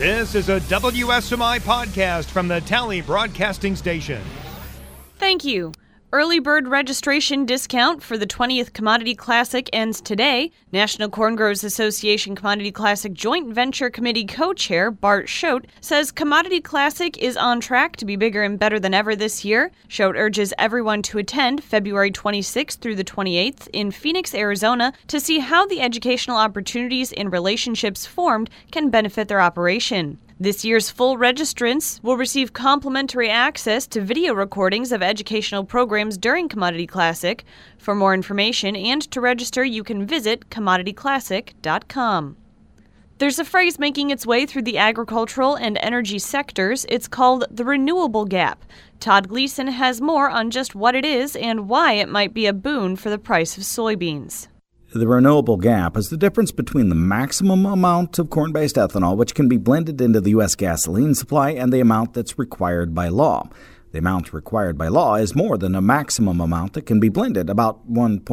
This is a WSMI podcast from the Tally Broadcasting Station. Thank you. Early bird registration discount for the 20th Commodity Classic ends today. National Corn Growers Association Commodity Classic Joint Venture Committee co-chair Bart Schote says Commodity Classic is on track to be bigger and better than ever this year. Schote urges everyone to attend February 26th through the 28th in Phoenix, Arizona to see how the educational opportunities and relationships formed can benefit their operation. This year's full registrants will receive complimentary access to video recordings of educational programs during Commodity Classic. For more information and to register, you can visit commodityclassic.com. There's a phrase making its way through the agricultural and energy sectors. It's called the renewable gap. Todd Gleason has more on just what it is and why it might be a boon for the price of soybeans. The renewable gap is the difference between the maximum amount of corn-based ethanol, which can be blended into the U.S. gasoline supply, and the amount that's required by law. The amount required by law is more than a maximum amount that can be blended, about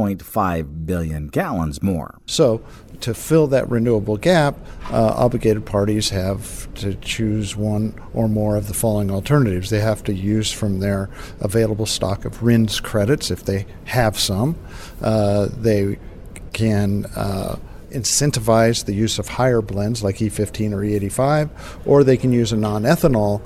1.5 billion gallons more. So to fill that renewable gap, obligated parties have to choose one or more of the following alternatives. They have to use from their available stock of RINs credits, if they have some. They can incentivize the use of higher blends like E15 or E85, or they can use a non-ethanol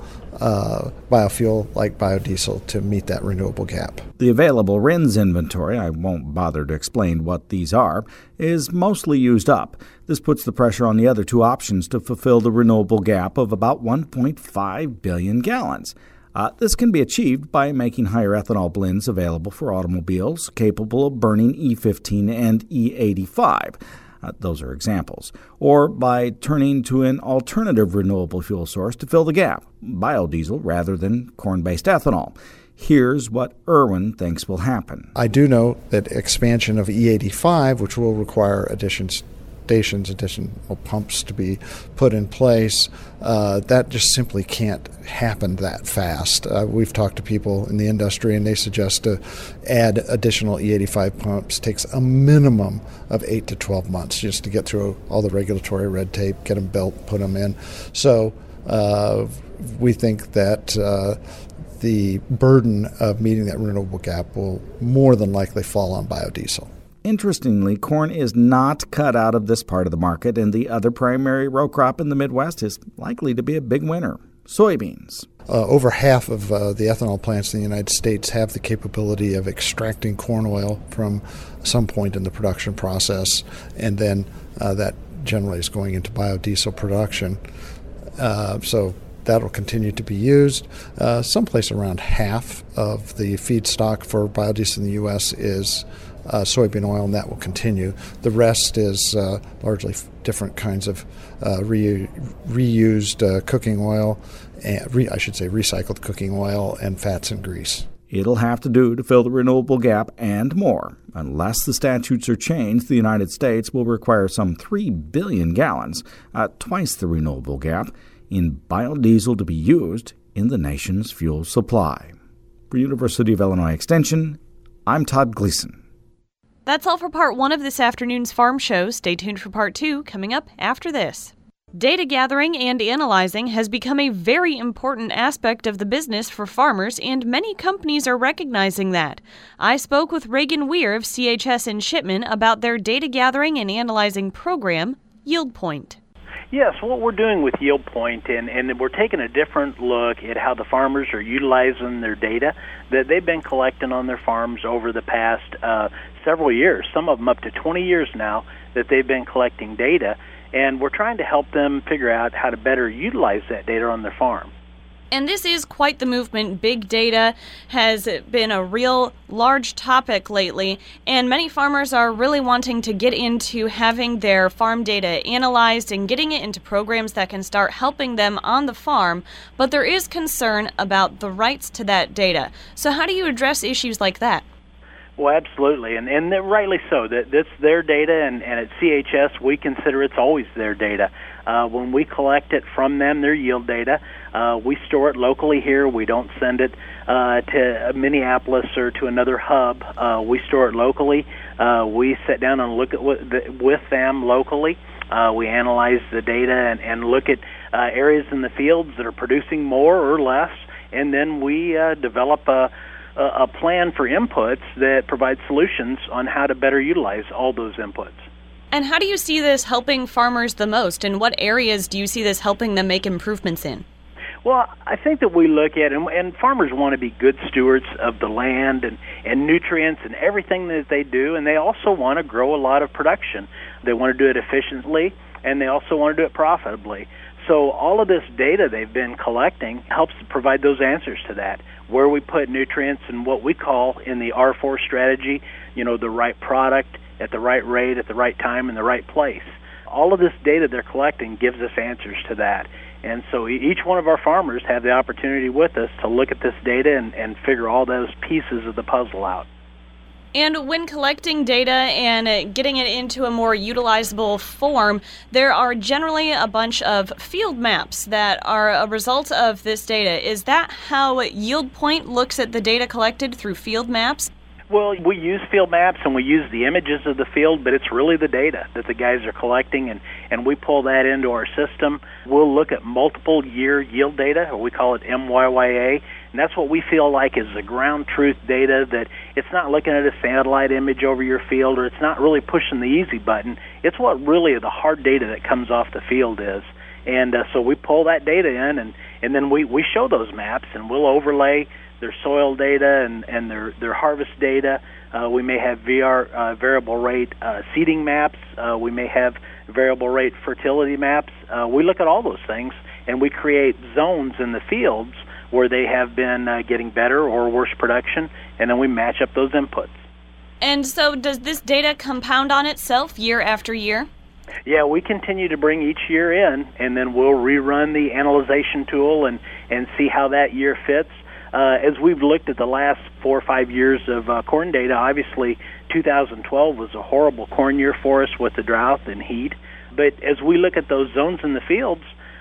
biofuel like biodiesel to meet that renewable gap. The available RINs inventory, I won't bother to explain what these are, is mostly used up. This puts the pressure on the other two options to fulfill the renewable gap of about 1.5 billion gallons. This can be achieved by making higher ethanol blends available for automobiles capable of burning E15 and E85. Those are examples. Or by turning to an alternative renewable fuel source to fill the gap, biodiesel rather than corn-based ethanol. Here's what Irwin thinks will happen. I do know that expansion of E85, which will require additional pumps to be put in place, that just simply can't happen that fast. We've talked to people in the industry, and they suggest to add additional E85 pumps takes a minimum of 8 to 12 months just to get through all the regulatory red tape, get them built, put them in. So we think that the burden of meeting that renewable gap will more than likely fall on biodiesel. Interestingly, corn is not cut out of this part of the market, and the other primary row crop in the Midwest is likely to be a big winner: soybeans. Over half of the ethanol plants in the United States have the capability of extracting corn oil from some point in the production process, and then that generally is going into biodiesel production. So that'll continue to be used. Someplace around half of the feedstock for biodiesel in the U.S. is soybean oil, and that will continue. The rest is largely different kinds of reused cooking oil, recycled cooking oil, and fats and grease. It'll have to do to fill the renewable gap and more. Unless the statutes are changed, the United States will require some 3 billion gallons, twice the renewable gap, in biodiesel to be used in the nation's fuel supply. For University of Illinois Extension, I'm Todd Gleason. That's all for part 1 of this afternoon's Farm Show. Stay tuned for part 2 coming up after this. Data gathering and analyzing has become a very important aspect of the business for farmers, and many companies are recognizing that. I spoke with Reagan Weir of CHS in Shipman about their data gathering and analyzing program, YieldPoint. Yes, what we're doing with YieldPoint, and we're taking a different look at how the farmers are utilizing their data that they've been collecting on their farms over the past several years, some of them up to 20 years now, that they've been collecting data, and we're trying to help them figure out how to better utilize that data on their farm. And this is quite the movement. Big data has been a real large topic lately, and many farmers are really wanting to get into having their farm data analyzed and getting it into programs that can start helping them on the farm, but there is concern about the rights to that data. So how do you address issues like that? Well, absolutely, and rightly so. That's their data, and at CHS, we consider it's always their data. When we collect it from them, their yield data, we store it locally here. We don't send it to Minneapolis or to another hub. We store it locally. We sit down and look at with them locally. We analyze the data and look at areas in the fields that are producing more or less, and then we develop a plan for inputs that provides solutions on how to better utilize all those inputs. And how do you see this helping farmers the most? And what areas do you see this helping them make improvements in? Well, I think that we look at, and farmers want to be good stewards of the land and nutrients and everything that they do, and they also want to grow a lot of production. They want to do it efficiently, and they also want to do it profitably. So all of this data they've been collecting helps to provide those answers to that, where we put nutrients and what we call in the R4 strategy, the right product at the right rate, at the right time, in the right place. All of this data they're collecting gives us answers to that. And so each one of our farmers have the opportunity with us to look at this data and figure all those pieces of the puzzle out. And when collecting data and getting it into a more utilizable form, there are generally a bunch of field maps that are a result of this data. Is that how YieldPoint looks at the data collected through field maps? Well, we use field maps and we use the images of the field, but it's really the data that the guys are collecting, and we pull that into our system. We'll look at multiple year yield data, or we call it MYYA, and that's what we feel like is the ground truth data, that it's not looking at a satellite image over your field, or it's not really pushing the easy button. It's what really the hard data that comes off the field is. And so we pull that data in, and then we show those maps, and we'll overlay their soil data and their harvest data. We may have variable rate seeding maps. We may have variable rate fertility maps. We look at all those things, and we create zones in the fields where they have been getting better or worse production, and then we match up those inputs. And so does this data compound on itself year after year? Yeah, we continue to bring each year in, and then we'll rerun the analyzation tool and see how that year fits. As we've looked at the last 4 or 5 years of corn data, obviously 2012 was a horrible corn year for us with the drought and heat. But as we look at those zones in the fields,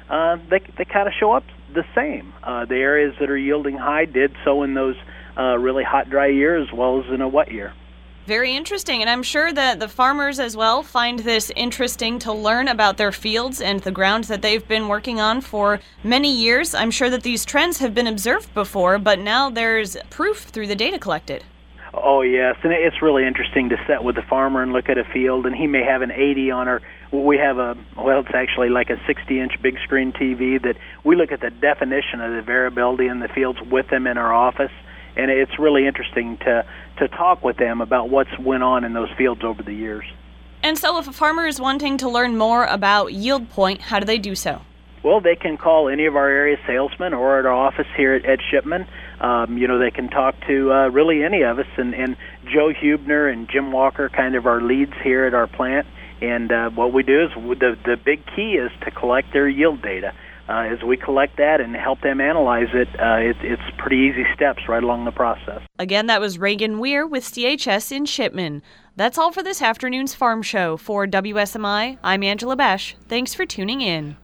they kind of show up the same. The areas that are yielding high did so in those really hot, dry years as well as in a wet year. Very interesting, and I'm sure that the farmers as well find this interesting to learn about their fields and the ground that they've been working on for many years. I'm sure that these trends have been observed before, but now there's proof through the data collected. Oh, yes, and it's really interesting to sit with the farmer and look at a field, and he may have an 80 on our, we have it's actually like a 60-inch big screen TV that we look at the definition of the variability in the fields with them in our office. And it's really interesting to talk with them about what's went on in those fields over the years. And so if a farmer is wanting to learn more about YieldPoint, how do they do so? Well, they can call any of our area salesmen or at our office here at Shipman. They can talk to really any of us. And Joe Hubner and Jim Walker kind of our leads here at our plant. And what we do is the big key is to collect their yield data. As we collect that and help them analyze it, it's pretty easy steps right along the process. Again, that was Reagan Weir with CHS in Shipman. That's all for this afternoon's Farm Show. For WSMI, I'm Angela Besh. Thanks for tuning in.